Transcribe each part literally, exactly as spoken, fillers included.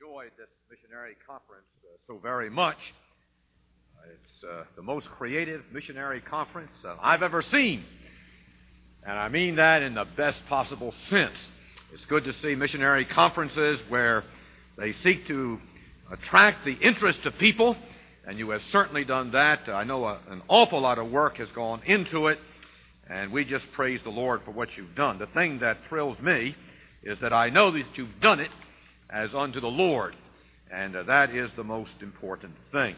enjoyed this missionary conference uh, so very much. Uh, it's uh, the most creative missionary conference uh, I've ever seen. And I mean that in the best possible sense. It's good to see missionary conferences where they seek to attract the interest of people, and you have certainly done that. I know a, an awful lot of work has gone into it, and we just praise the Lord for what you've done. The thing that thrills me is that I know that you've done it as unto the Lord, and uh, that is the most important thing.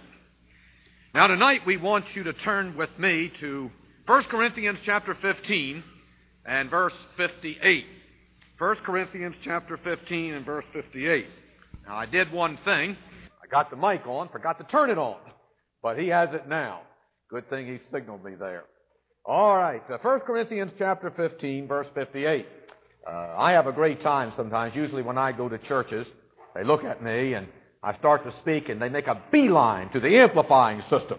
Now tonight we want you to turn with me to First Corinthians chapter fifteen and verse fifty-eight. First Corinthians chapter fifteen and verse fifty-eight. Now I did one thing. I got the mic on, forgot to turn it on, but he has it now. Good thing he signaled me there. All right, so First Corinthians chapter fifteen, verse fifty-eight. Uh, I have a great time sometimes. Usually when I go to churches, they look at me and I start to speak and they make a beeline to the amplifying system.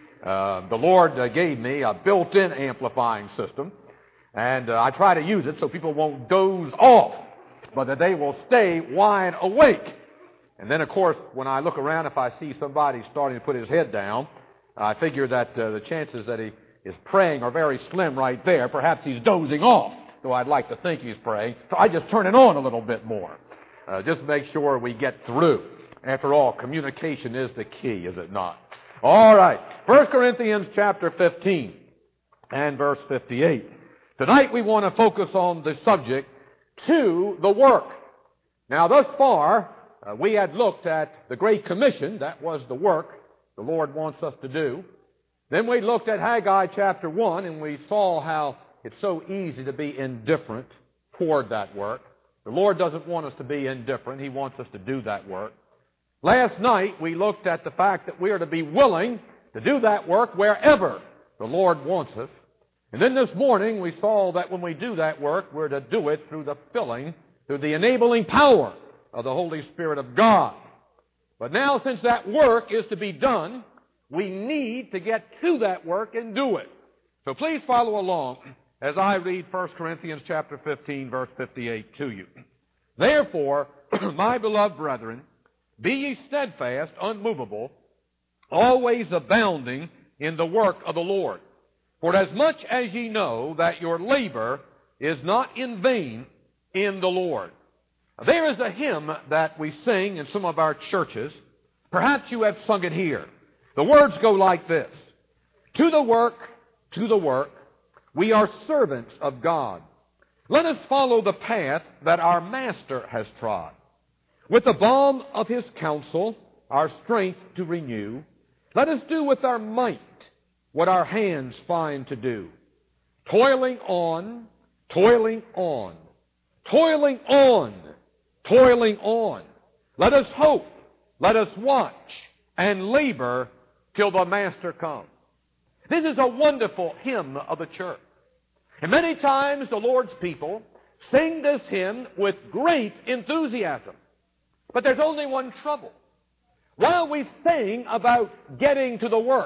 Uh, the Lord uh, gave me a built-in amplifying system, and uh, I try to use it so people won't doze off, but that they will stay wide awake. And then, of course, when I look around, if I see somebody starting to put his head down, I figure that uh, the chances that he is praying are very slim right there. Perhaps he's dozing off, though I'd like to think he's praying. So I just turn it on a little bit more. Uh, just make sure we get through. After all, communication is the key, is it not? All right. First Corinthians chapter fifteen and verse fifty-eight. Tonight we want to focus on the subject, to the work. Now, thus far, uh, we had looked at the Great Commission. That was the work the Lord wants us to do. Then we looked at Haggai chapter one, and we saw how it's so easy to be indifferent toward that work. The Lord doesn't want us to be indifferent. He wants us to do that work. Last night, we looked at the fact that we are to be willing to do that work wherever the Lord wants us. And then this morning, we saw that when we do that work, we're to do it through the filling, through the enabling power of the Holy Spirit of God. But now, since that work is to be done, we need to get to that work and do it. So please follow along as I read First Corinthians chapter fifteen, verse fifty-eight to you. Therefore, my beloved brethren, be ye steadfast, unmovable, always abounding in the work of the Lord. For as much as ye know that your labor is not in vain in the Lord. There is a hymn that we sing in some of our churches. Perhaps you have sung it here. The words go like this. To the work, to the work, we are servants of God. Let us follow the path that our Master has trod. With the balm of His counsel, our strength to renew, let us do with our might what our hands find to do. Toiling on, toiling on, toiling on, toiling on. Let us hope, let us watch, and labor till the Master comes. This is a wonderful hymn of the church. And many times the Lord's people sing this hymn with great enthusiasm. But there's only one trouble. While we sing about getting to the work,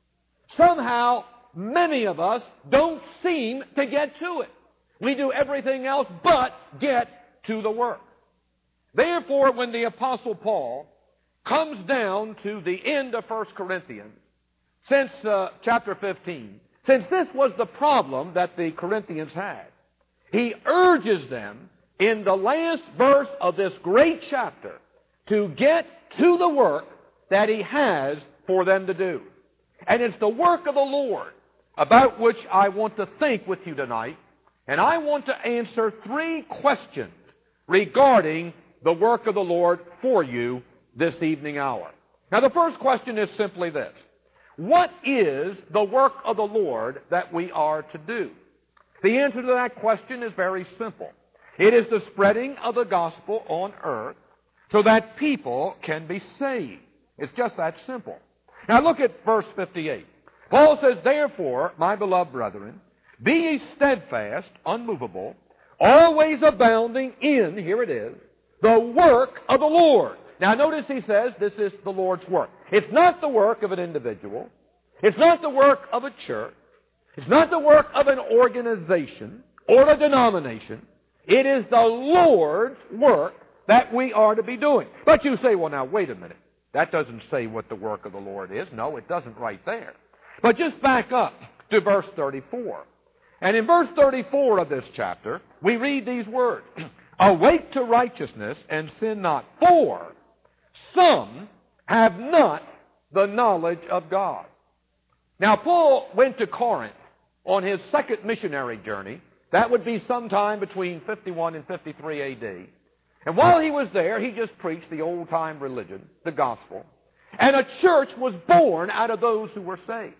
somehow many of us don't seem to get to it. We do everything else but get to the work. Therefore, when the Apostle Paul comes down to the end of First Corinthians, since uh, chapter fifteen, since this was the problem that the Corinthians had, he urges them in the last verse of this great chapter to get to the work that he has for them to do. And it's the work of the Lord about which I want to think with you tonight. And I want to answer three questions regarding the work of the Lord for you this evening hour. Now, the first question is simply this. What is the work of the Lord that we are to do? The answer to that question is very simple. It is the spreading of the gospel on earth so that people can be saved. It's just that simple. Now look at verse fifty-eight. Paul says, therefore, my beloved brethren, be ye steadfast, unmovable, always abounding in, here it is, the work of the Lord. Now notice he says this is the Lord's work. It's not the work of an individual. It's not the work of a church. It's not the work of an organization or a denomination. It is the Lord's work that we are to be doing. But you say, well, now, wait a minute. That doesn't say what the work of the Lord is. No, it doesn't right there. But just back up to verse thirty-four. And in verse thirty-four of this chapter, we read these words. Awake to righteousness and sin not, for some have not the knowledge of God. Now, Paul went to Corinth on his second missionary journey. That would be sometime between fifty-one and fifty-three A D. And while he was there, he just preached the old-time religion, the gospel. And a church was born out of those who were saved.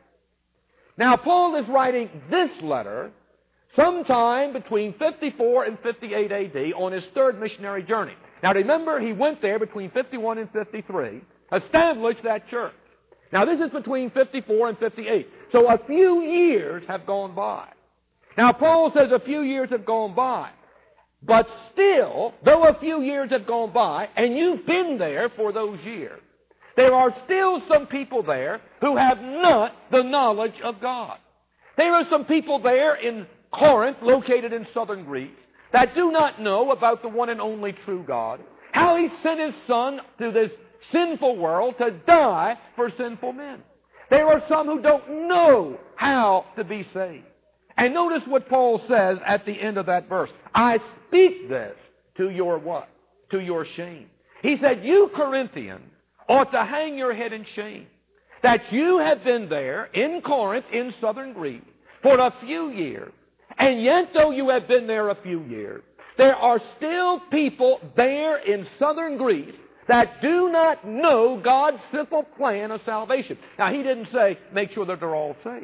Now, Paul is writing this letter sometime between fifty-four and fifty-eight A D on his third missionary journey. Now, remember, he went there between fifty-one and fifty-three, established that church. Now, this is between fifty-four and fifty-eight. So a few years have gone by. Now, Paul says a few years have gone by. But still, though a few years have gone by, and you've been there for those years, there are still some people there who have not the knowledge of God. There are some people there in Corinth, located in southern Greece, that do not know about the one and only true God, how He sent His Son to this sinful world to die for sinful men. There are some who don't know how to be saved. And notice what Paul says at the end of that verse. I speak this to your what? To your shame. He said, you Corinthians ought to hang your head in shame that you have been there in Corinth, in southern Greece, for a few years. And yet, though you have been there a few years, there are still people there in southern Greece that do not know God's simple plan of salvation. Now, he didn't say, make sure that they're all saved.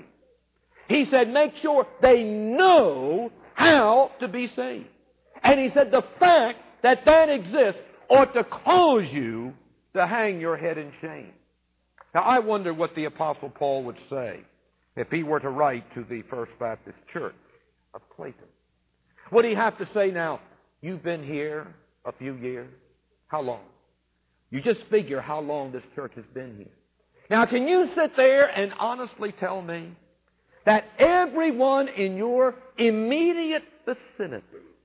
He said, make sure they know how to be saved. And he said, the fact that that exists ought to cause you to hang your head in shame. Now, I wonder what the Apostle Paul would say if he were to write to the First Baptist Church of Clayton. Would he have to say, now, you've been here a few years? How long? You just figure how long this church has been here. Now, can you sit there and honestly tell me that everyone in your immediate vicinity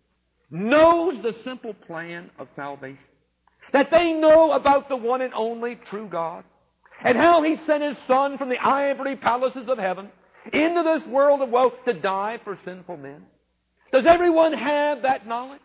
knows the simple plan of salvation? That they know about the one and only true God? And how He sent His Son from the ivory palaces of heaven into this world of woe to die for sinful men? Does everyone have that knowledge?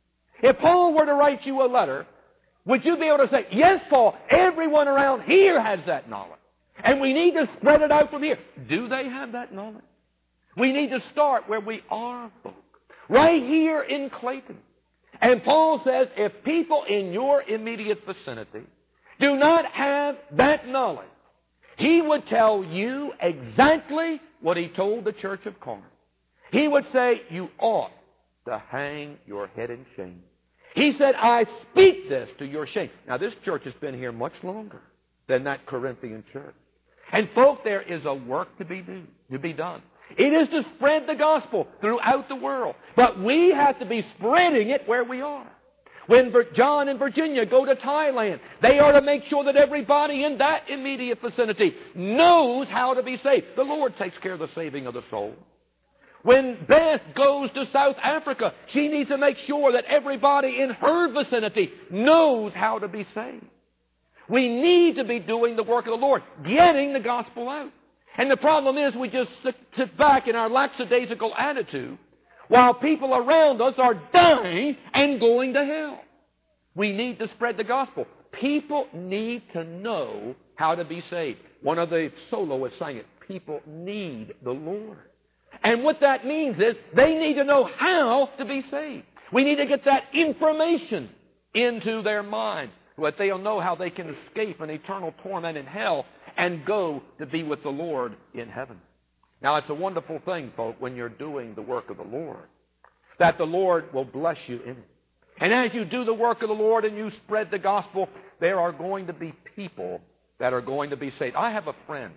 If Paul were to write you a letter, would you be able to say, yes, Paul, everyone around here has that knowledge, and we need to spread it out from here? Do they have that knowledge? We need to start where we are, folks, right here in Clayton. And Paul says, if people in your immediate vicinity do not have that knowledge, he would tell you exactly what he told the church of Corinth. He would say, you ought to hang your head in shame. He said, I speak this to your shame. Now, this church has been here much longer than that Corinthian church. And, folk, there is a work to be, do, to be done. It is to spread the gospel throughout the world. But we have to be spreading it where we are. When John and Virginia go to Thailand, they are to make sure that everybody in that immediate vicinity knows how to be saved. The Lord takes care of the saving of the soul. When Beth goes to South Africa, she needs to make sure that everybody in her vicinity knows how to be saved. We need to be doing the work of the Lord, getting the gospel out. And the problem is we just sit, sit back in our lackadaisical attitude while people around us are dying and going to hell. We need to spread the gospel. People need to know how to be saved. One of the soloists sang it, people need the Lord. And what that means is they need to know how to be saved. We need to get that information into their mind so that they'll know how they can escape an eternal torment in hell and go to be with the Lord in heaven. Now, it's a wonderful thing, folks, when you're doing the work of the Lord, that the Lord will bless you in it. And as you do the work of the Lord and you spread the gospel, there are going to be people that are going to be saved. I have a friend.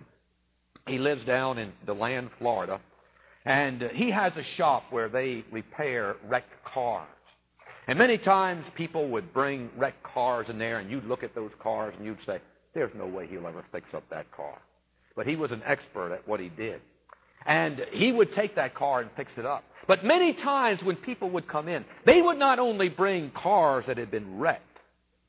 He lives down in DeLand, Florida. And he has a shop where they repair wrecked cars. And many times people would bring wrecked cars in there, and you'd look at those cars and you'd say, there's no way he'll ever fix up that car. But he was an expert at what he did. And he would take that car and fix it up. But many times when people would come in, they would not only bring cars that had been wrecked,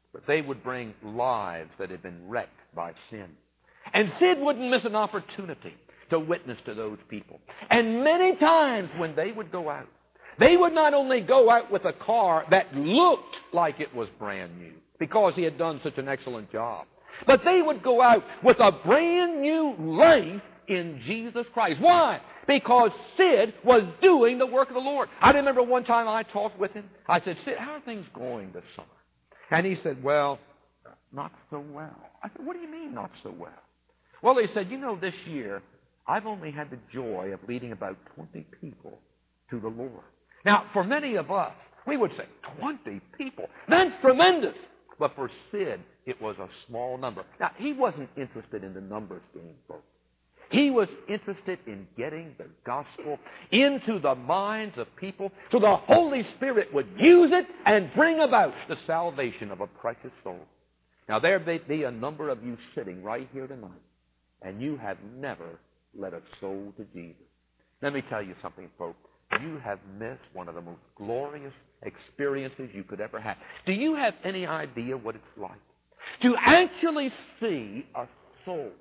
but they would bring lives that had been wrecked by sin. And Sid wouldn't miss an opportunity to witness to those people. And many times when they would go out, they would not only go out with a car that looked like it was brand new, because he had done such an excellent job, but they would go out with a brand new life in Jesus Christ. Why? Because Sid was doing the work of the Lord. I remember one time I talked with him. I said, Sid, how are things going this summer? And he said, well, not so well. I said, what do you mean not so well? Well, he said, you know, this year I've only had the joy of leading about twenty people to the Lord. Now, for many of us, we would say, twenty people? That's tremendous. But for Sid, it was a small number. Now, he wasn't interested in the numbers game, folks. He was interested in getting the gospel into the minds of people so the Holy Spirit would use it and bring about the salvation of a precious soul. Now, there may be a number of you sitting right here tonight, and you have never led a soul to Jesus. Let me tell you something, folks. You have missed one of the most glorious experiences you could ever have. Do you have any idea what it's like to actually see a soul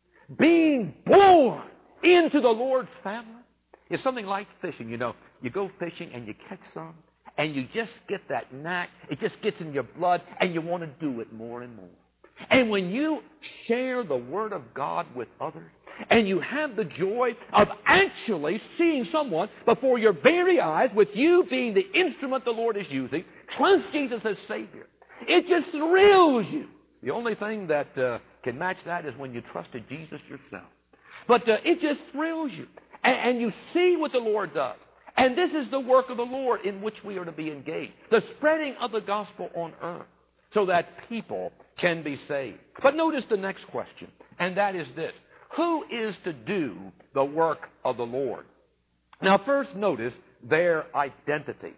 being born into the Lord's family? It's something like fishing. You know, you go fishing and you catch some, and you just get that knack. It just gets in your blood, and you want to do it more and more. And when you share the Word of God with others, and you have the joy of actually seeing someone before your very eyes, with you being the instrument the Lord is using, trust Jesus as Savior, it just thrills you. The only thing that uh, can match that is when you trusted Jesus yourself. But uh, it just thrills you. And, and you see what the Lord does. And this is the work of the Lord in which we are to be engaged. The spreading of the gospel on earth so that people can be saved. But notice the next question, and that is this. Who is to do the work of the Lord? Now, first notice their identity.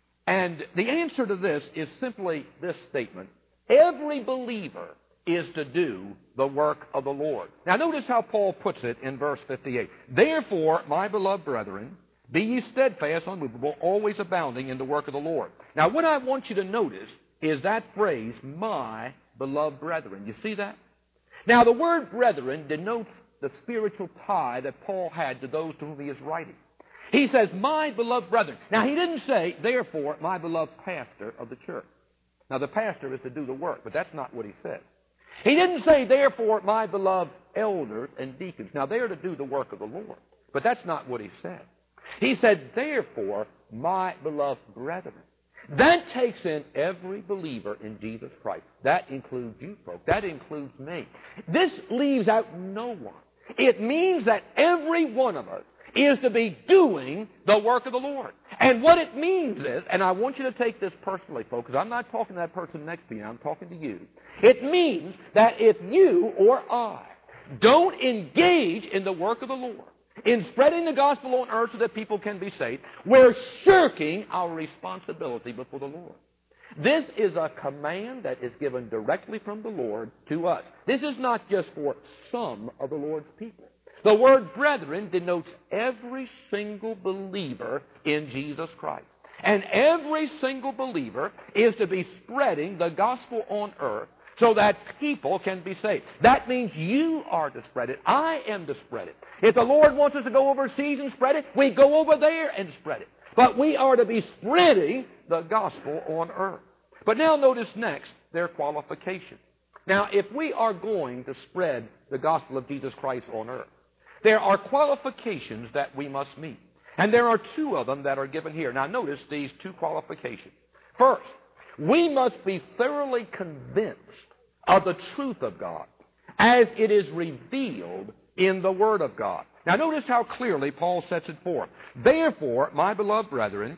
And the answer to this is simply this statement. Every believer is to do the work of the Lord. Now, notice how Paul puts it in verse fifty-eight. Therefore, my beloved brethren, be ye steadfast, unmovable, always abounding in the work of the Lord. Now, what I want you to notice is that phrase, my beloved brethren. You see that? Now, the word brethren denotes the spiritual tie that Paul had to those to whom he is writing. He says, my beloved brethren. Now, he didn't say, therefore, my beloved pastor of the church. Now, the pastor is to do the work, but that's not what he said. He didn't say, therefore, my beloved elders and deacons. Now, they're to do the work of the Lord, but that's not what he said. He said, therefore, my beloved brethren. That takes in every believer in Jesus Christ. That includes you folks. That includes me. This leaves out no one. It means that every one of us is to be doing the work of the Lord. And what it means is, and I want you to take this personally, folks, because I'm not talking to that person next to you, I'm talking to you. It means that if you or I don't engage in the work of the Lord, in spreading the gospel on earth so that people can be saved, we're shirking our responsibility before the Lord. This is a command that is given directly from the Lord to us. This is not just for some of the Lord's people. The word brethren denotes every single believer in Jesus Christ. And every single believer is to be spreading the gospel on earth so that people can be saved. That means you are to spread it. I am to spread it. If the Lord wants us to go overseas and spread it, we go over there and spread it. But we are to be spreading the gospel on earth. But now notice next their qualifications. Now, if we are going to spread the gospel of Jesus Christ on earth, there are qualifications that we must meet. And there are two of them that are given here. Now, notice these two qualifications. First, we must be thoroughly convinced of the truth of God as it is revealed in the Word of God. Now, notice how clearly Paul sets it forth. Therefore, my beloved brethren,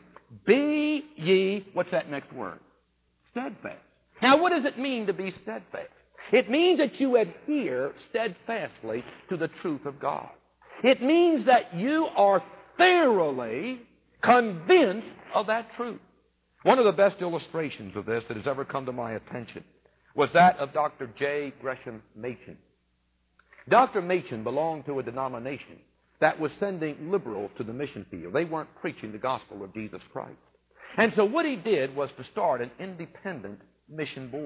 be ye, what's that next word? Steadfast. Now, what does it mean to be steadfast? It means that you adhere steadfastly to the truth of God. It means that you are thoroughly convinced of that truth. One of the best illustrations of this that has ever come to my attention was that of Doctor J. Gresham Machen. Doctor Machen belonged to a denomination that was sending liberals to the mission field. They weren't preaching the gospel of Jesus Christ. And so what he did was to start an independent mission board.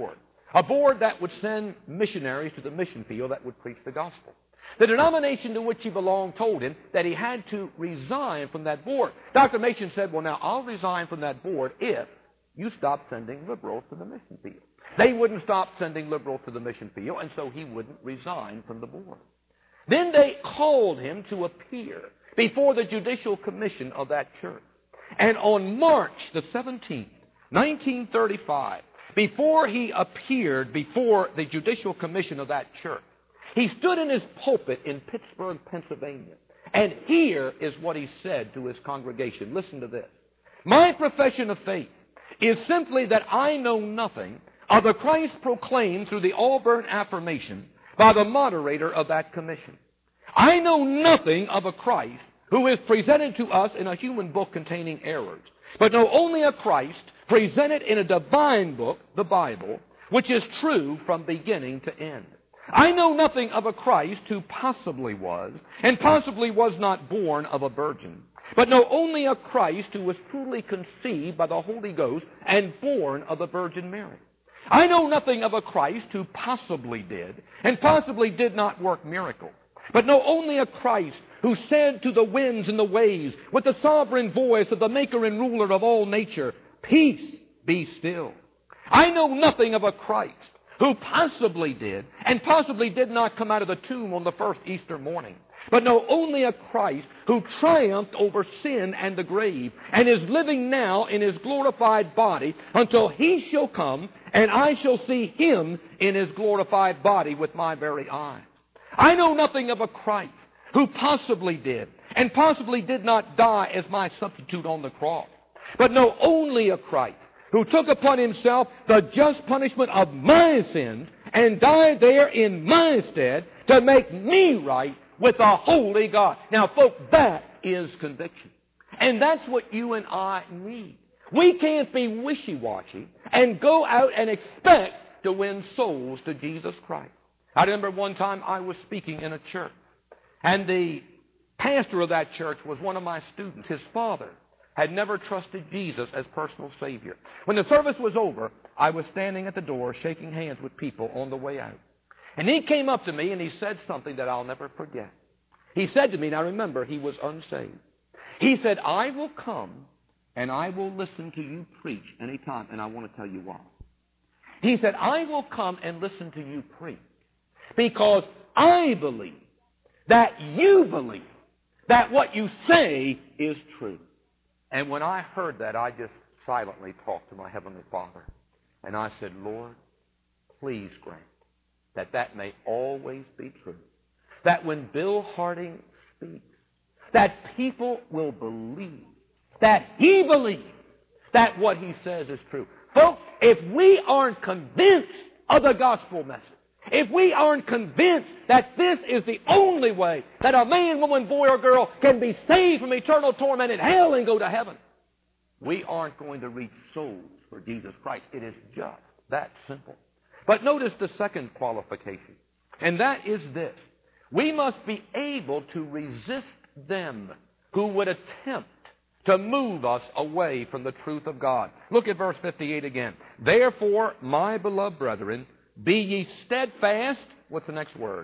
A board that would send missionaries to the mission field that would preach the gospel. The denomination to which he belonged told him that he had to resign from that board. Doctor Machen said, well, now, I'll resign from that board if you stop sending liberals to the mission field. They wouldn't stop sending liberals to the mission field, and so he wouldn't resign from the board. Then they called him to appear before the judicial commission of that church. And on March the seventeenth, nineteen thirty-five, before he appeared before the judicial commission of that church, he stood in his pulpit in Pittsburgh, Pennsylvania. And here is what he said to his congregation. Listen to this. My profession of faith is simply that I know nothing of the Christ proclaimed through the Auburn affirmation by the moderator of that commission. I know nothing of a Christ who is presented to us in a human book containing errors, but know only a Christ presented in a divine book, the Bible, which is true from beginning to end. I know nothing of a Christ who possibly was, and possibly was not born of a virgin, but know only a Christ who was truly conceived by the Holy Ghost and born of the Virgin Mary. I know nothing of a Christ who possibly did, and possibly did not work miracles, but know only a Christ who said to the winds and the waves, with the sovereign voice of the maker and ruler of all nature, peace, be still. I know nothing of a Christ who possibly did, and possibly did not come out of the tomb on the first Easter morning, but know only a Christ who triumphed over sin and the grave, and is living now in his glorified body until he shall come, and I shall see him in his glorified body with my very eyes. I know nothing of a Christ who possibly did, and possibly did not die as my substitute on the cross, but know only a Christ who took upon himself the just punishment of my sins and died there in my stead to make me right with the holy God. Now, folks, that is conviction. And that's what you and I need. We can't be wishy-washy and go out and expect to win souls to Jesus Christ. I remember one time I was speaking in a church, and the pastor of that church was one of my students. His father had never trusted Jesus as personal Savior. When the service was over, I was standing at the door shaking hands with people on the way out. And he came up to me and he said something that I'll never forget. He said to me, now remember, he was unsaved. He said, I will come and I will listen to you preach anytime, and I want to tell you why. He said, I will come and listen to you preach because I believe that you believe that what you say is true. And when I heard that, I just silently talked to my Heavenly Father. And I said, Lord, please grant that that may always be true. That when Bill Harding speaks, that people will believe, that he believes that what he says is true. Folks, if we aren't convinced of the gospel message, if we aren't convinced that this is the only way that a man, woman, boy, or girl can be saved from eternal torment in hell and go to heaven, we aren't going to reach souls for Jesus Christ. It is just that simple. But notice the second qualification, and that is this. We must be able to resist them who would attempt to move us away from the truth of God. Look at verse fifty-eight again. Therefore, my beloved brethren, be ye steadfast. What's the next word?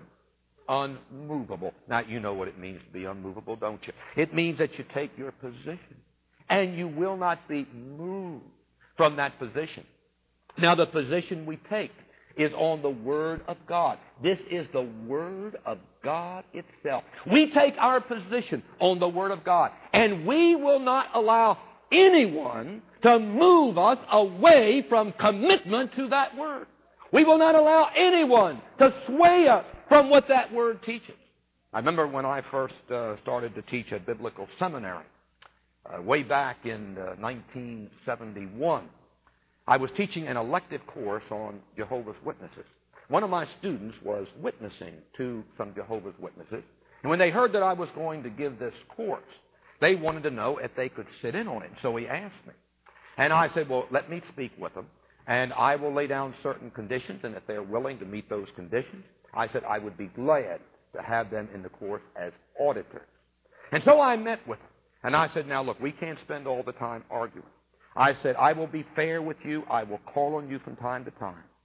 Unmovable. Now, you know what it means to be unmovable, don't you? It means that you take your position, and you will not be moved from that position. Now, the position we take is on the Word of God. This is the Word of God itself. We take our position on the Word of God, and we will not allow anyone to move us away from commitment to that Word. We will not allow anyone to sway us from what that Word teaches. I remember when I first uh, started to teach at Biblical Seminary, uh, way back in uh, nineteen seventy-one, I was teaching an elective course on Jehovah's Witnesses. One of my students was witnessing to some Jehovah's Witnesses, and when they heard that I was going to give this course, they wanted to know if they could sit in on it. So he asked me. And I said, well, let me speak with them. And I will lay down certain conditions, and if they're willing to meet those conditions, I said I would be glad to have them in the course as auditors. And so I met with them, and I said, now look, we can't spend all the time arguing. I said, I will be fair with you. I will call on you from time to time.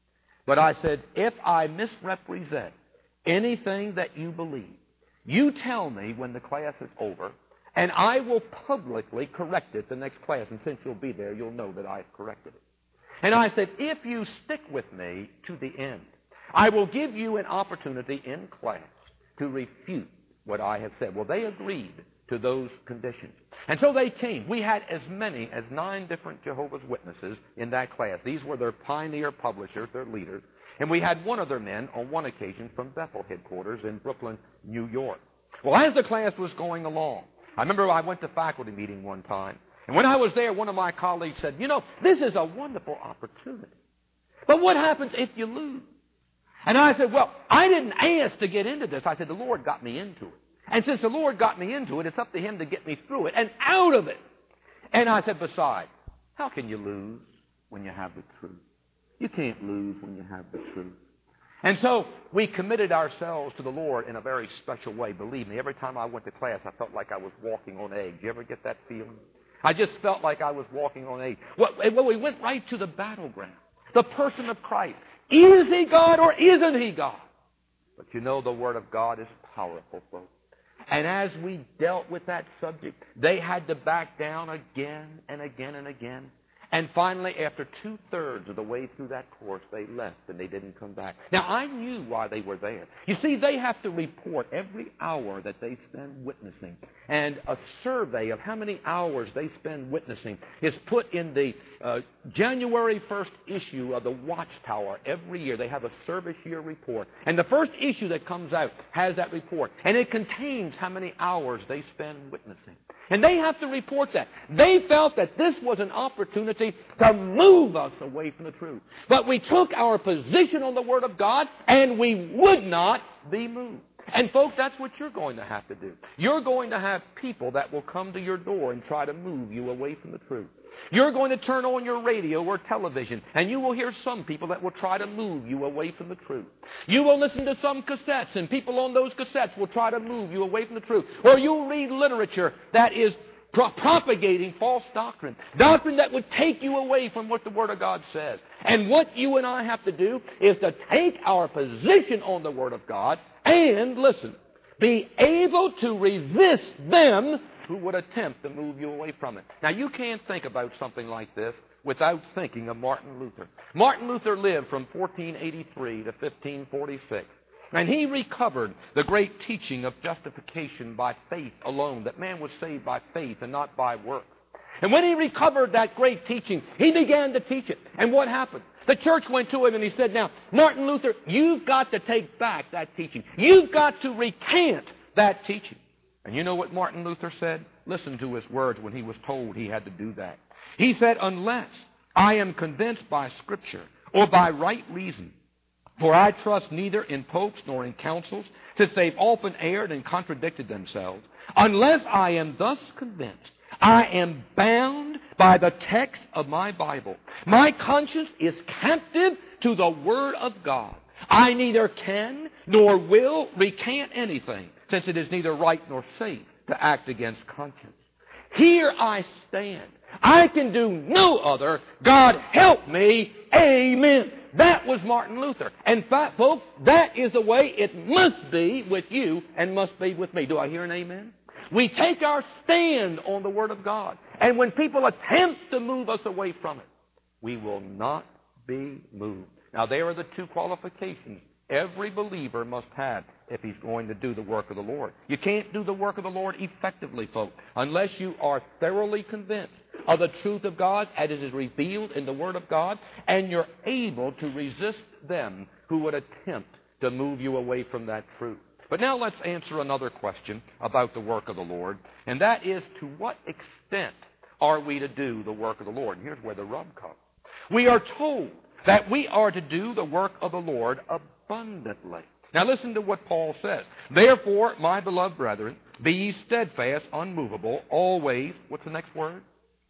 But I said, if I misrepresent anything that you believe, you tell me when the class is over, and I will publicly correct it the next class. And since you'll be there, you'll know that I've corrected it. And I said, if you stick with me to the end, I will give you an opportunity in class to refute what I have said. Well, they agreed to those conditions. And so they came. We had as many as nine different Jehovah's Witnesses in that class. These were their pioneer publishers, their leaders. And we had one of their men on one occasion from Bethel headquarters in Brooklyn, New York. Well, as the class was going along, I remember I went to faculty meeting one time. And when I was there, one of my colleagues said, you know, this is a wonderful opportunity. But what happens if you lose? And I said, well, I didn't ask to get into this. I said, the Lord got me into it. And since the Lord got me into it, it's up to Him to get me through it and out of it. And I said, besides, how can you lose when you have the truth? You can't lose when you have the truth. And so we committed ourselves to the Lord in a very special way. Believe me, every time I went to class, I felt like I was walking on eggs. You ever get that feeling? I just felt like I was walking on eggs. Well, we went right to the battleground, the person of Christ. Is He God or isn't He God? But you know the Word of God is powerful, folks. And as we dealt with that subject, they had to back down again and again and again. And finally, after two-thirds of the way through that course, they left and they didn't come back. Now, I knew why they were there. You see, they have to report every hour that they spend witnessing. And a survey of how many hours they spend witnessing is put in the uh, January first issue of the Watchtower every year. They have a service year report. And the first issue that comes out has that report. And it contains how many hours they spend witnessing. And they have to report that. They felt that this was an opportunity to move us away from the truth. But we took our position on the Word of God, and we would not be moved. And folks, that's what you're going to have to do. You're going to have people that will come to your door and try to move you away from the truth. You're going to turn on your radio or television, and you will hear some people that will try to move you away from the truth. You will listen to some cassettes, and people on those cassettes will try to move you away from the truth. Or you'll read literature that is pro- propagating false doctrine, doctrine that would take you away from what the Word of God says. And what you and I have to do is to take our position on the Word of God and, listen, be able to resist them who would attempt to move you away from it. Now, you can't think about something like this without thinking of Martin Luther. Martin Luther lived from fourteen eighty-three to fifteen forty-six. And he recovered the great teaching of justification by faith alone, that man was saved by faith and not by works. And when he recovered that great teaching, he began to teach it. And what happened? The church went to him and he said, now, Martin Luther, you've got to take back that teaching. You've got to recant that teaching. And you know what Martin Luther said? Listen to his words when he was told he had to do that. He said, unless I am convinced by Scripture or by right reason, for I trust neither in popes nor in councils, since they've often erred and contradicted themselves, unless I am thus convinced, I am bound by the text of my Bible. My conscience is captive to the Word of God. I neither can nor will recant anything, since it is neither right nor safe to act against conscience. Here I stand. I can do no other. God help me. Amen. That was Martin Luther. In fact, folks, that is the way it must be with you and must be with me. Do I hear an amen? We take our stand on the Word of God. And when people attempt to move us away from it, we will not be moved. Now, there are the two qualifications every believer must have if he's going to do the work of the Lord. You can't do the work of the Lord effectively, folks, unless you are thoroughly convinced of the truth of God as it is revealed in the Word of God, and you're able to resist them who would attempt to move you away from that truth. But now let's answer another question about the work of the Lord, and that is, to what extent are we to do the work of the Lord? And here's where the rub comes. We are told that we are to do the work of the Lord abundantly. Now listen to what Paul says. Therefore, my beloved brethren, be ye steadfast, unmovable, always, what's the next word?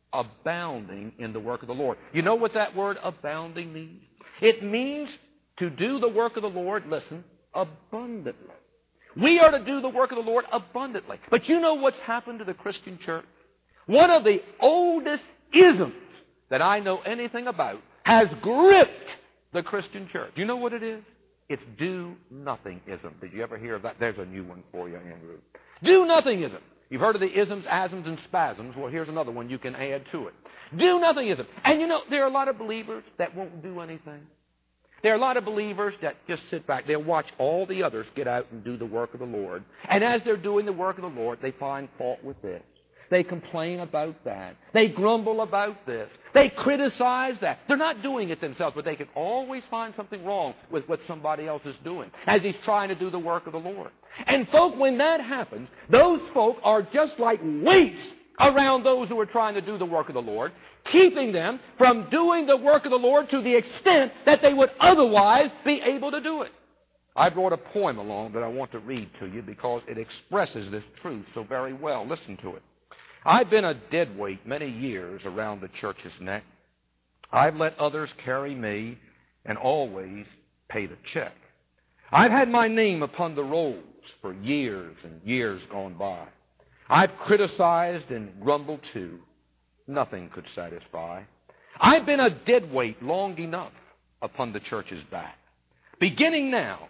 Abounding in the work of the Lord. You know what that word abounding means? It means to do the work of the Lord, listen, abundantly. We are to do the work of the Lord abundantly. But you know what's happened to the Christian church? One of the oldest isms that I know anything about has gripped the Christian church. You know what it is? It's do-nothingism. Did you ever hear of that? There's a new one for you, Andrew. Do-nothingism. You've heard of the isms, asms, and spasms. Well, here's another one you can add to it. Do-nothingism. And you know, there are a lot of believers that won't do anything. There are a lot of believers that just sit back. They'll watch all the others get out and do the work of the Lord. And as they're doing the work of the Lord, they find fault with this. They complain about that. They grumble about this. They criticize that. They're not doing it themselves, but they can always find something wrong with what somebody else is doing as he's trying to do the work of the Lord. And folk, when that happens, those folk are just like weights around those who are trying to do the work of the Lord, keeping them from doing the work of the Lord to the extent that they would otherwise be able to do it. I brought a poem along that I want to read to you because it expresses this truth so very well. Listen to it. I've been a deadweight many years around the church's neck. I've let others carry me and always pay the check. I've had my name upon the rolls for years and years gone by. I've criticized and grumbled too. Nothing could satisfy. I've been a deadweight long enough upon the church's back. Beginning now,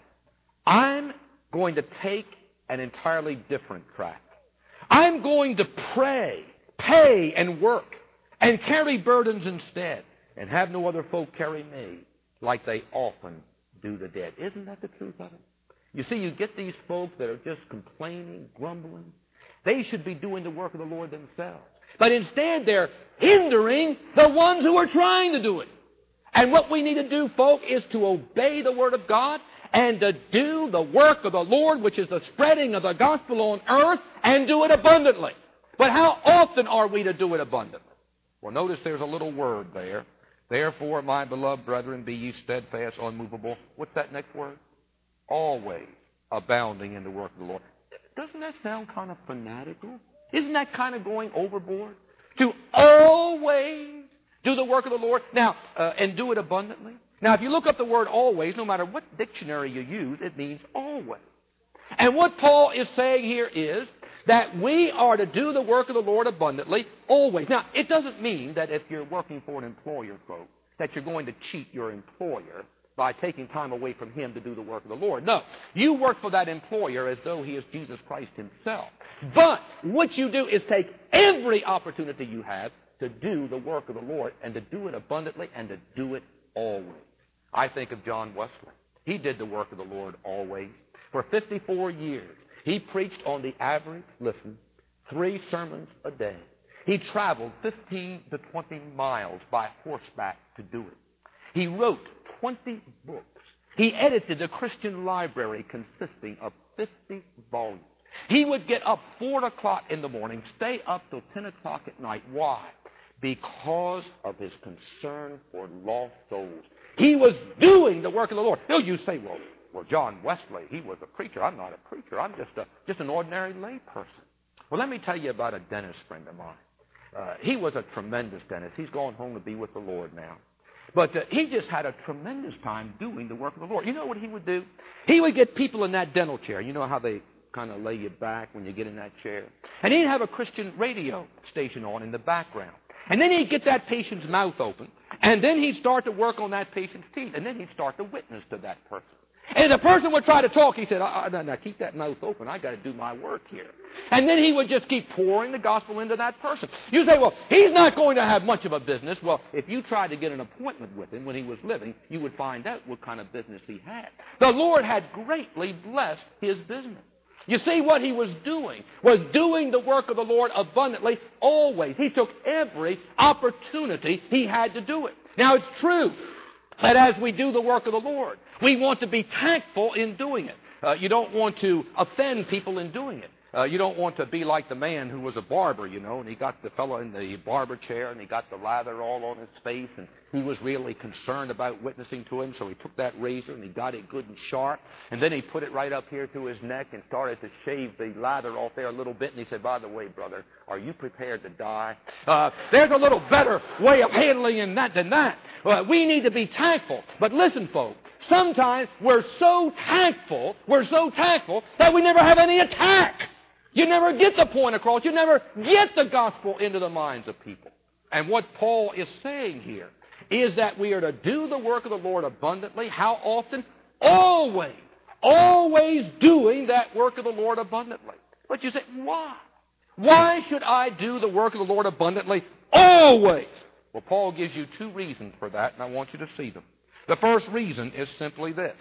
I'm going to take an entirely different track. I'm going to pray, pay, and work, and carry burdens instead, and have no other folk carry me like they often do the dead. Isn't that the truth of it? You see, you get these folks that are just complaining, grumbling. They should be doing the work of the Lord themselves. But instead, they're hindering the ones who are trying to do it. And what we need to do, folk, is to obey the Word of God and to do the work of the Lord, which is the spreading of the gospel on earth, and do it abundantly. But how often are we to do it abundantly? Well, notice there's a little word there. Therefore, my beloved brethren, be ye steadfast, unmovable. What's that next word? Always abounding in the work of the Lord. Doesn't that sound kind of fanatical? Isn't that kind of going overboard? To always do the work of the Lord, now, uh, and do it abundantly. Now, if you look up the word always, no matter what dictionary you use, it means always. And what Paul is saying here is that we are to do the work of the Lord abundantly, always. Now, it doesn't mean that if you're working for an employer, folks, that you're going to cheat your employer by taking time away from him to do the work of the Lord. No, you work for that employer as though he is Jesus Christ himself. But what you do is take every opportunity you have to do the work of the Lord, and to do it abundantly, and to do it always. I think of John Wesley. He did the work of the Lord always. For fifty-four years, he preached on the average, listen, three sermons a day. He traveled fifteen to twenty miles by horseback to do it. He wrote twenty books. He edited the Christian library consisting of fifty volumes. He would get up four o'clock in the morning, stay up till ten o'clock at night. Why? Because of his concern for lost souls. He was doing the work of the Lord. Now you say, well, well, John Wesley, he was a preacher. I'm not a preacher. I'm just a just an ordinary lay person. Well, let me tell you about a dentist friend of mine. Uh, he was a tremendous dentist. He's gone home to be with the Lord now. But uh, he just had a tremendous time doing the work of the Lord. You know what he would do? He would get people in that dental chair. You know how they kind of lay you back when you get in that chair? And he'd have a Christian radio station on in the background. And then he'd get that patient's mouth open, and then he'd start to work on that patient's teeth, and then he'd start to witness to that person. And the person would try to talk. He said, uh, no, no, keep that mouth open. I got to do my work here. And then he would just keep pouring the gospel into that person. You say, well, he's not going to have much of a business. Well, if you tried to get an appointment with him when he was living, you would find out what kind of business he had. The Lord had greatly blessed his business. You see, what he was doing was doing the work of the Lord abundantly always. He took every opportunity he had to do it. Now, it's true that as we do the work of the Lord, we want to be tactful in doing it. Uh, you don't want to offend people in doing it. Uh, you don't want to be like the man who was a barber, you know, and he got the fellow in the barber chair, and he got the lather all on his face, and he was really concerned about witnessing to him, so he took that razor, and he got it good and sharp, and then he put it right up here to his neck and started to shave the lather off there a little bit, and he said, by the way, brother, are you prepared to die? Uh, there's a little better way of handling in that than that. Uh, we need to be tactful. But listen, folks, sometimes we're so tactful, we're so tactful that we never have any attack. You never get the point across. You never get the gospel into the minds of people. And what Paul is saying here is that we are to do the work of the Lord abundantly. How often? Always. Always doing that work of the Lord abundantly. But you say, why? Why should I do the work of the Lord abundantly always? Well, Paul gives you two reasons for that, and I want you to see them. The first reason is simply this.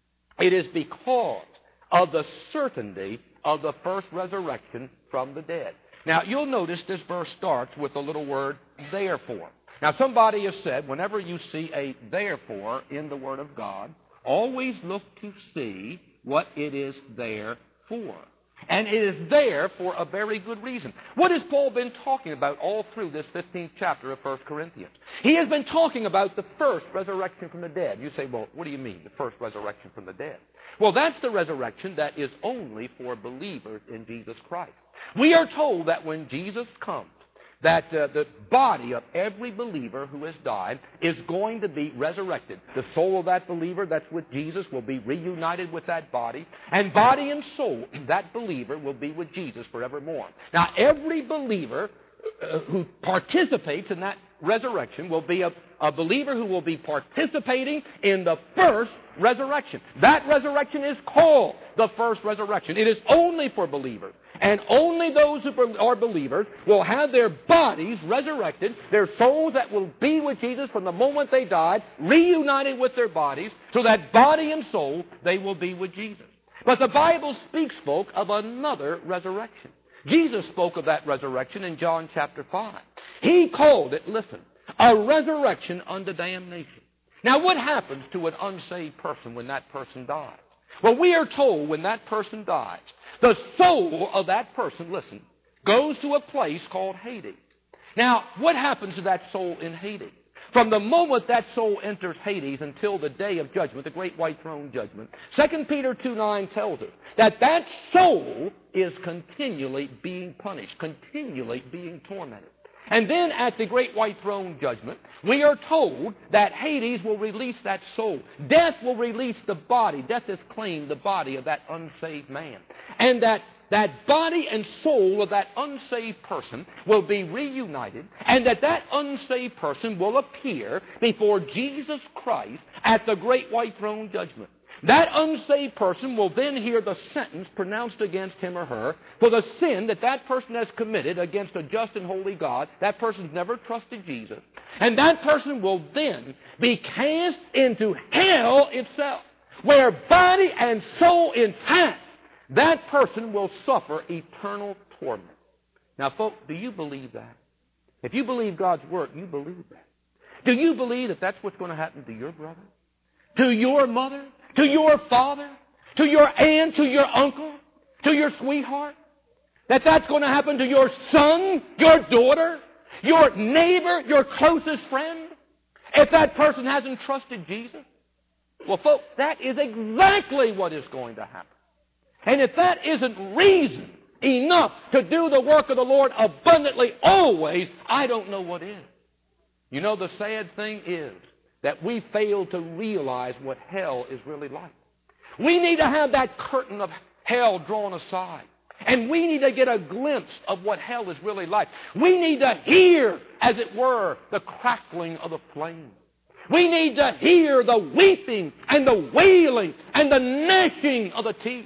It is because of the certainty of the first resurrection from the dead. Now, you'll notice this verse starts with the little word, therefore. Now, somebody has said, whenever you see a therefore in the Word of God, always look to see what it is there for. And it is there for a very good reason. What has Paul been talking about all through this fifteenth chapter of First Corinthians? He has been talking about the first resurrection from the dead. You say, well, what do you mean, the first resurrection from the dead? Well, that's the resurrection that is only for believers in Jesus Christ. We are told that when Jesus comes, that uh, the body of every believer who has died is going to be resurrected. The soul of that believer that's with Jesus will be reunited with that body, and body and soul, that believer will be with Jesus forevermore. Now, every believer uh, who participates in that resurrection will be a, a believer who will be participating in the first resurrection. That resurrection is called the first resurrection. It is only for believers. And only those who are believers will have their bodies resurrected, their souls that will be with Jesus from the moment they died, reunited with their bodies, so that body and soul, they will be with Jesus. But the Bible speaks, folk, of another resurrection. Jesus spoke of that resurrection in John chapter five. He called it, listen, a resurrection unto damnation. Now, what happens to an unsaved person when that person dies? Well, we are told when that person dies, the soul of that person, listen, goes to a place called Hades. Now, what happens to that soul in Hades? From the moment that soul enters Hades until the day of judgment, the great white throne judgment, Second Peter two nine tells us that that soul is continually being punished, continually being tormented. And then at the great white throne judgment, we are told that Hades will release that soul. Death will release the body. Death has claimed the body of that unsaved man. And that that body and soul of that unsaved person will be reunited, and that that unsaved person will appear before Jesus Christ at the great white throne judgment. That unsaved person will then hear the sentence pronounced against him or her for the sin that that person has committed against a just and holy God. That person's never trusted Jesus. And that person will then be cast into hell itself, where body and soul intact, that person will suffer eternal torment. Now, folks, do you believe that? If you believe God's Word, you believe that. Do you believe that that's what's going to happen to your brother? To your mother? To your father? To your aunt? To your uncle? To your sweetheart? That that's going to happen to your son? Your daughter? Your neighbor? Your closest friend? If that person hasn't trusted Jesus? Well, folks, that is exactly what is going to happen. And if that isn't reason enough to do the work of the Lord abundantly always, I don't know what is. You know, the sad thing is that we fail to realize what hell is really like. We need to have that curtain of hell drawn aside. And we need to get a glimpse of what hell is really like. We need to hear, as it were, the crackling of the flames. We need to hear the weeping and the wailing and the gnashing of the teeth.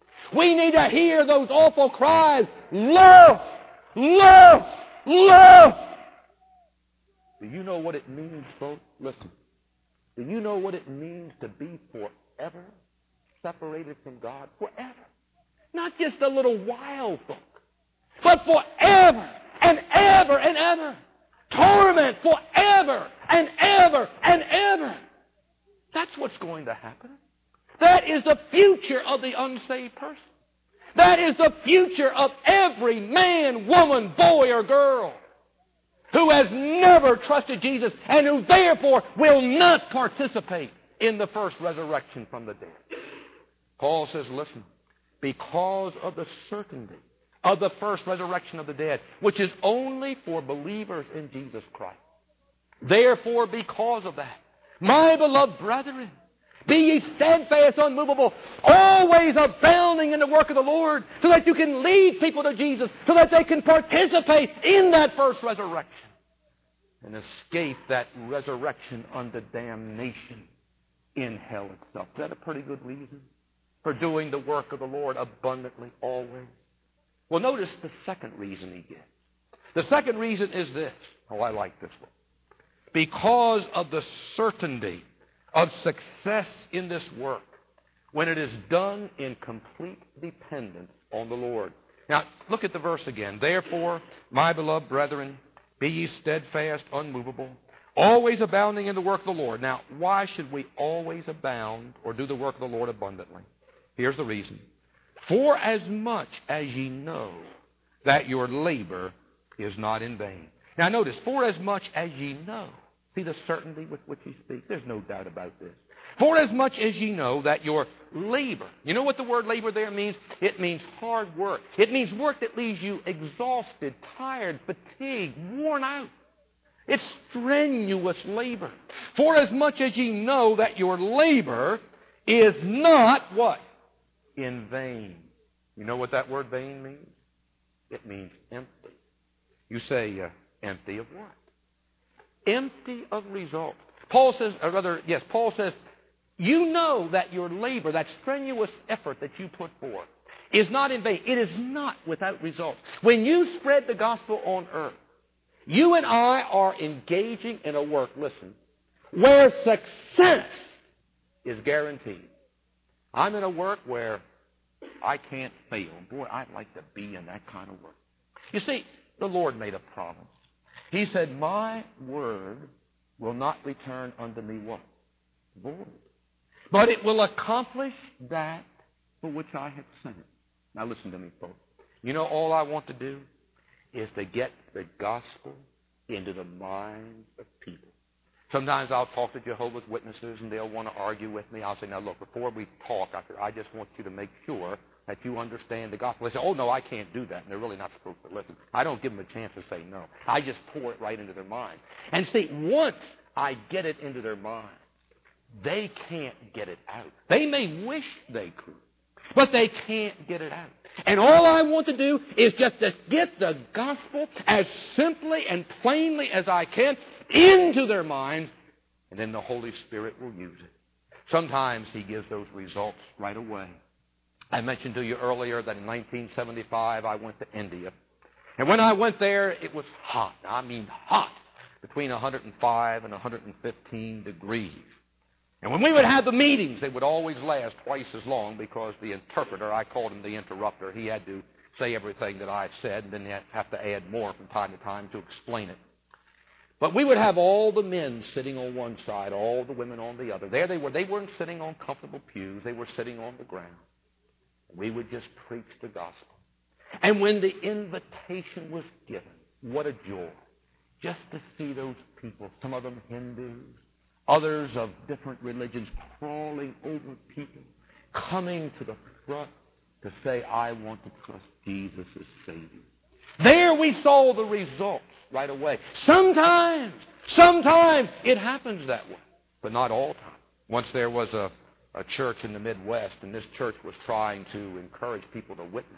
We need to hear those awful cries, love, love, love. Do you know what it means, folks? Listen. Do you know what it means to be forever separated from God? Forever. Not just a little while, folks, but forever and ever and ever. Torment forever and ever and ever. That's what's going to happen. That is the future of the unsaved person. That is the future of every man, woman, boy, or girl who has never trusted Jesus and who therefore will not participate in the first resurrection from the dead. Paul says, listen, because of the certainty of the first resurrection of the dead, which is only for believers in Jesus Christ. Therefore, because of that, my beloved brethren, be ye steadfast, unmovable, always abounding in the work of the Lord, so that you can lead people to Jesus, so that they can participate in that first resurrection. and escape that resurrection unto damnation in hell itself. Is that a pretty good reason for doing the work of the Lord abundantly always? Well, notice the second reason he gives. The second reason is this. Oh, I like this one. Because of the certainty of success in this work when it is done in complete dependence on the Lord. Now, look at the verse again. Therefore, my beloved brethren, be ye steadfast, unmovable, always abounding in the work of the Lord. Now, why should we always abound or do the work of the Lord abundantly? Here's the reason. For as much as ye know that your labor is not in vain. Now notice, for as much as ye know. See the certainty with which he speaks? There's no doubt about this. For as much as ye know that your labor, you know what the word labor there means? It means hard work. It means work that leaves you exhausted, tired, fatigued, worn out. It's strenuous labor. For as much as ye know that your labor is not what? In vain. You know what that word vain means? It means empty. You say, uh, empty of what? Empty of result. Paul says, or rather, yes, Paul says, you know that your labor, that strenuous effort that you put forth, is not in vain. It is not without result. When you spread the gospel on earth, you and I are engaging in a work, listen, where success is guaranteed. I'm in a work where I can't fail. Boy, I'd like to be in that kind of work. You see, the Lord made a promise. He said, my word will not return unto me what? Void. But it will accomplish that for which I have sent it. Now listen to me, folks. You know, all I want to do is to get the gospel into the minds of people. Sometimes I'll talk to Jehovah's Witnesses and they'll want to argue with me. I'll say, now look, before we talk, I just want you to make sure that you understand the gospel. They say, oh, no, I can't do that. And they're really not supposed to listen. I don't give them a chance to say no. I just pour it right into their mind. And see, once I get it into their mind, they can't get it out. They may wish they could, but they can't get it out. And all I want to do is just to get the gospel as simply and plainly as I can into their minds, and then the Holy Spirit will use it. Sometimes he gives those results right away. I mentioned to you earlier that in nineteen seventy-five I went to India. And when I went there, it was hot. I mean hot, between one hundred five and one hundred fifteen degrees. And when we would have the meetings, they would always last twice as long because the interpreter, I called him the interrupter, he had to say everything that I said and then have to add more from time to time to explain it. But we would have all the men sitting on one side, all the women on the other. There they were. They weren't sitting on comfortable pews. They were sitting on the ground. We would just preach the gospel. And when the invitation was given, what a joy. Just to see those people, some of them Hindus, others of different religions, crawling over people, coming to the front to say, I want to trust Jesus as Savior. There we saw the results right away. Sometimes, sometimes it happens that way, but not all the time. Once there was a, a church in the Midwest, and this church was trying to encourage people to witness.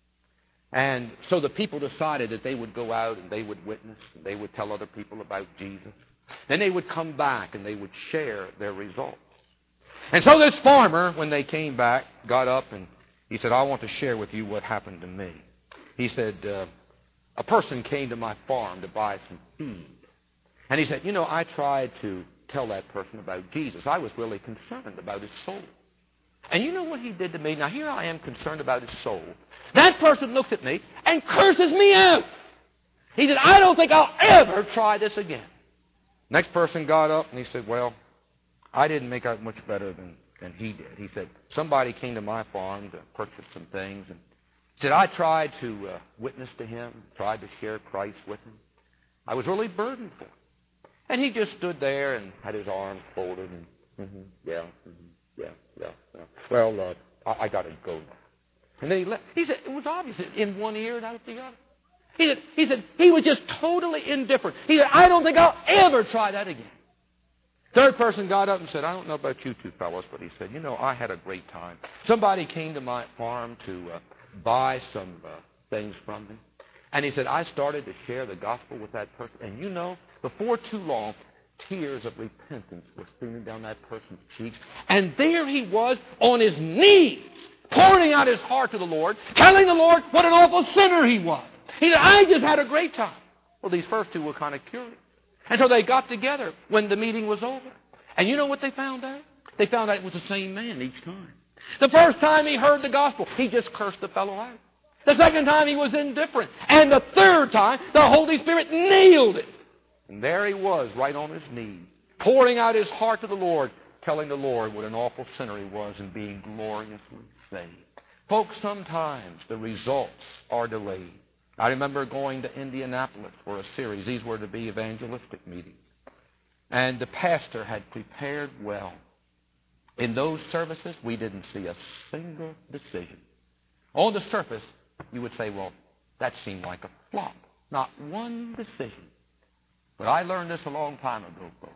And so the people decided that they would go out and they would witness, and they would tell other people about Jesus. Then they would come back and they would share their results. And so this farmer, when they came back, got up and he said, I want to share with you what happened to me. He said, uh, a person came to my farm to buy some feed. And he said, you know, I tried to tell that person about Jesus. I was really concerned about his soul. And you know what he did to me? Now, here I am concerned about his soul. That person looks at me and curses me out. He said, I don't think I'll ever try this again. Next person got up and he said, well, I didn't make out much better than, than he did. He said, somebody came to my farm to purchase some things. And he said, I tried to uh, witness to him, tried to share Christ with him. I was really burdened for him. And he just stood there and had his arms folded and, mm-hmm, yeah, mm-hmm, yeah, yeah, yeah. Well, uh, I, I got to go now. And then he left. He said, it was obvious, in one ear and out the other. He said, he said, he was just totally indifferent. He said, I don't think I'll ever try that again. Third person got up and said, I don't know about you two fellows, but he said, you know, I had a great time. Somebody came to my farm to uh, buy some uh, things from me. And he said, I started to share the gospel with that person. And you know, before too long, tears of repentance were streaming down that person's cheeks. And there he was on his knees, pouring out his heart to the Lord, telling the Lord what an awful sinner he was. He said, I just had a great time. Well, these first two were kind of curious. And so they got together when the meeting was over. And you know what they found out? They found out it was the same man each time. The first time he heard the gospel, he just cursed the fellow out. The second time he was indifferent. And the third time, the Holy Spirit nailed it. And there he was, right on his knees, pouring out his heart to the Lord, telling the Lord what an awful sinner he was and being gloriously saved. Folks, sometimes the results are delayed. I remember going to Indianapolis for a series. These were to be evangelistic meetings. And the pastor had prepared well. In those services, we didn't see a single decision. On the surface, you would say, well, that seemed like a flop. Not one decision. But I learned this a long time ago, folks.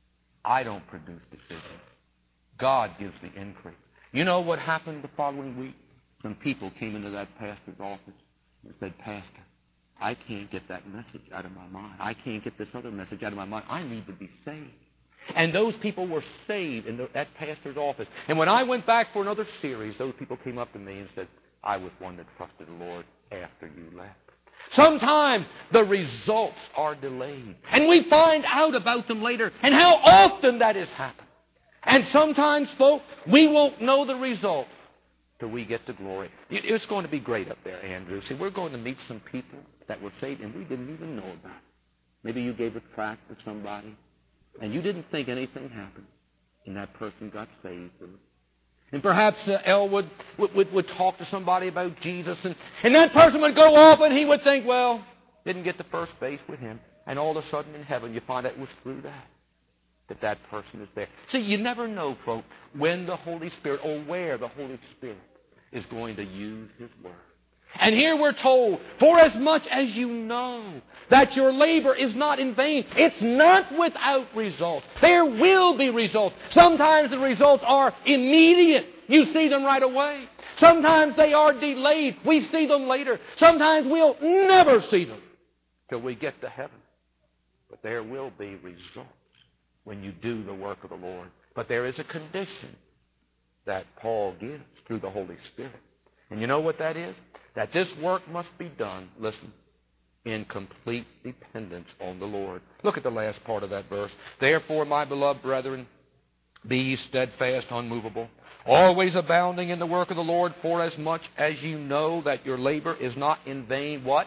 I don't produce decisions. God gives the increase. You know what happened the following week? Some people came into that pastor's office and said, Pastor, I can't get that message out of my mind. I can't get this other message out of my mind. I need to be saved. And those people were saved in the, that pastor's office. And when I went back for another series, those people came up to me and said, I was one that trusted the Lord after you left. Sometimes the results are delayed. And we find out about them later. And how often that has happened. And sometimes, folks, we won't know the result till we get to glory. It's going to be great up there, Andrew. See, we're going to meet some people that were saved and we didn't even know about it. Maybe you gave a tract to somebody and you didn't think anything happened, and that person got saved. And perhaps uh, Elwood would, would, would talk to somebody about Jesus, and, and that person would go off, and he would think, well, didn't get to first base with him. And all of a sudden in heaven, you find out it was through that, that that person is there. See, you never know, folks, when the Holy Spirit, or where the Holy Spirit is going to use His Word. And here we're told, for as much as you know that your labor is not in vain, it's not without results. There will be results. Sometimes the results are immediate. You see them right away. Sometimes they are delayed. We see them later. Sometimes we'll never see them till we get to heaven. But there will be results when you do the work of the Lord. But there is a condition that Paul gives through the Holy Spirit. And you know what that is? That this work must be done, listen, in complete dependence on the Lord. Look at the last part of that verse. Therefore, my beloved brethren, be ye steadfast, unmovable, always abounding in the work of the Lord, for as much as you know that your labor is not in vain, what?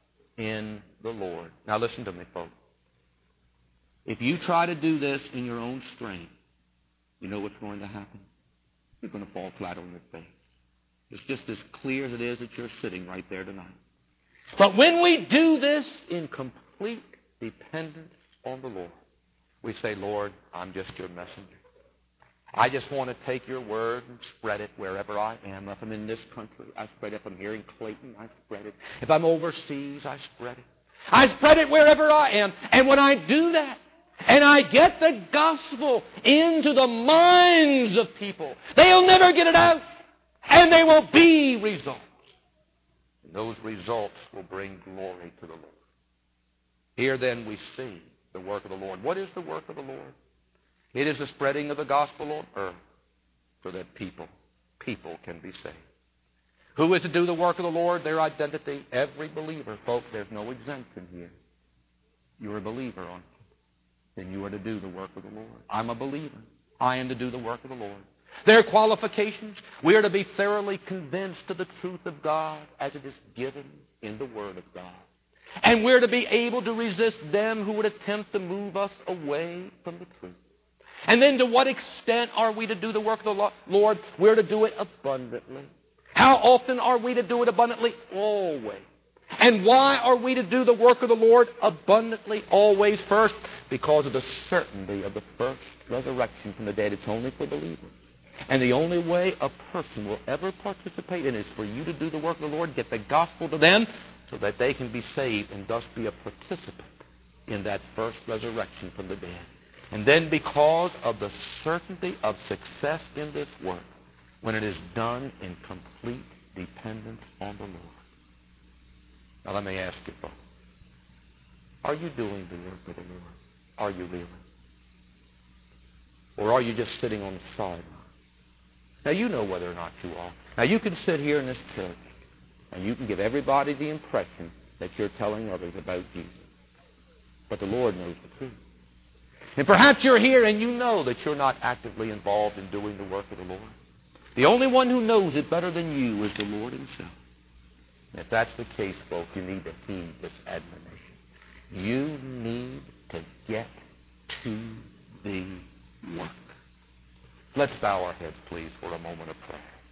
In the Lord. Now listen to me, folks. If you try to do this in your own strength, you know what's going to happen? You're going to fall flat on your face. It's just as clear as it is that you're sitting right there tonight. But when we do this in complete dependence on the Lord, we say, Lord, I'm just your messenger. I just want to take your word and spread it wherever I am. If I'm in this country, I spread it. If I'm here in Clayton, I spread it. If I'm overseas, I spread it. I spread it wherever I am. And when I do that, and I get the gospel into the minds of people, they'll never get it out. And there will be results. And those results will bring glory to the Lord. Here then we see the work of the Lord. What is the work of the Lord? It is the spreading of the gospel on earth so that people, people can be saved. Who is to do the work of the Lord? Their identity. Every believer. Folks, there's no exemption here. You're a believer, aren't you? Then you are to do the work of the Lord. I'm a believer. I am to do the work of the Lord. Their qualifications, we are to be thoroughly convinced of the truth of God as it is given in the Word of God. And we're to be able to resist them who would attempt to move us away from the truth. And then to what extent are we to do the work of the Lord? We're to do it abundantly. How often are we to do it abundantly? Always. And why are we to do the work of the Lord abundantly? Always. First, because of the certainty of the first resurrection from the dead. It's only for believers. And the only way a person will ever participate in it is for you to do the work of the Lord, get the gospel to them, so that they can be saved and thus be a participant in that first resurrection from the dead. And then because of the certainty of success in this work, when it is done in complete dependence on the Lord. Now let me ask you, folks. Are you doing the work of the Lord? Are you really? Or are you just sitting on the sideline? Now you know whether or not you are. Now you can sit here in this church and you can give everybody the impression that you're telling others about Jesus. But the Lord knows the truth. And perhaps you're here and you know that you're not actively involved in doing the work of the Lord. The only one who knows it better than you is the Lord Himself. And if that's the case, folks, you need to heed this admonition. You need to get to the work. Let's bow our heads, please, for a moment of prayer.